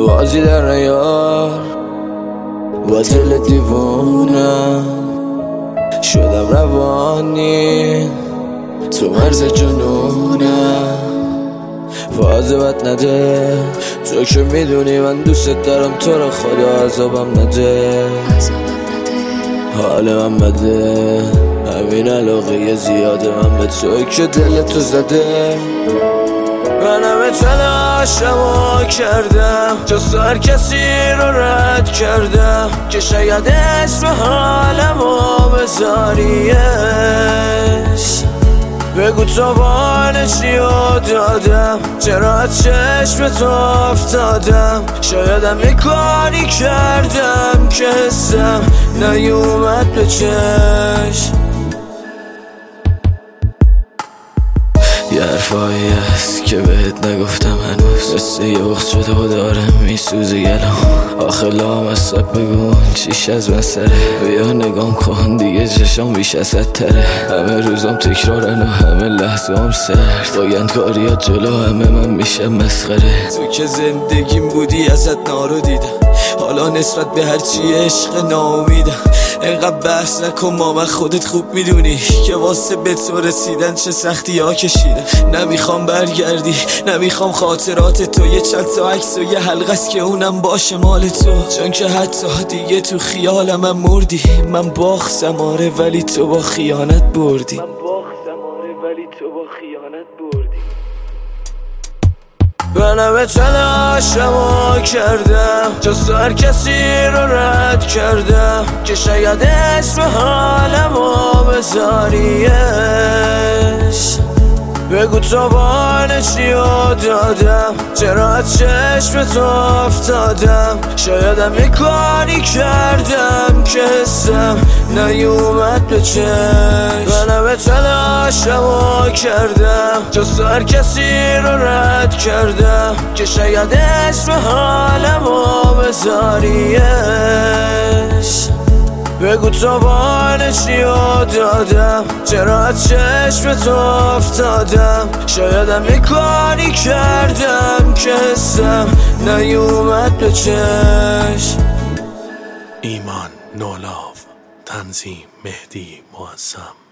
بازی در نیار با دل دیوونم شدم روانی تو مرز جنونم فاز بد نده تو که میدونی من دوست دارم تو رو خدا عذابم نده حال من بده همین علاقه زیاده من به توی که دل تو زده من همه تلاشمو کردم جز هر کسی رو رد کردم که شاید اسم حالمو بذاریش بگو تو بانشیو دادم چرا از چشم تو افتادم شایدم یه کاری کردم که حسم نیومد به چشم یه حرفایی هست که بهت نگفتم هنوز مثل یه بخت شده و داره میسوزه گلام آخه لامصب بگو چیش از من سره بیا نگام کن دیگه چشام بیش از تره همه روزام تکرارن و همه لحظام سرد باگندکاری ها جلو همه من میشه مسخره تو که زندگیم بودی ازت نارو دیدم حالا نسبت به هرچی عشق ناامیدم اینقدر بحث نکن ماما خودت خوب میدونی که واسه به تو رسیدن چه سختی ها کشیدم نمیخوام برگردی نمیخوام خاطرات تو یه چند تا عکس و یه حلقه است که اونم باشه مال تو چون که حتی دیگه تو خیالم هم مردی من باختم آره ولی تو با خیانت بردی من همه تلاشمو کردم جز هر کسی رو رد کردم که شاید اسم حالمو بذاریش بگو تو بانشیو دادم چرا از چشم تو افتادم شایدم یه کاری کردم که حسم نیومد به چشم من همه تلاشمو کردم جز هر کسی رو رد کردم که شاید اسم حالمو بذاریش بگو تو بانشیو دادم چرا از چشم تو افتادم شایدم یه کاری کردم که حسم نیومد به چشم ایمان نولاو تنظیم مهدی معظم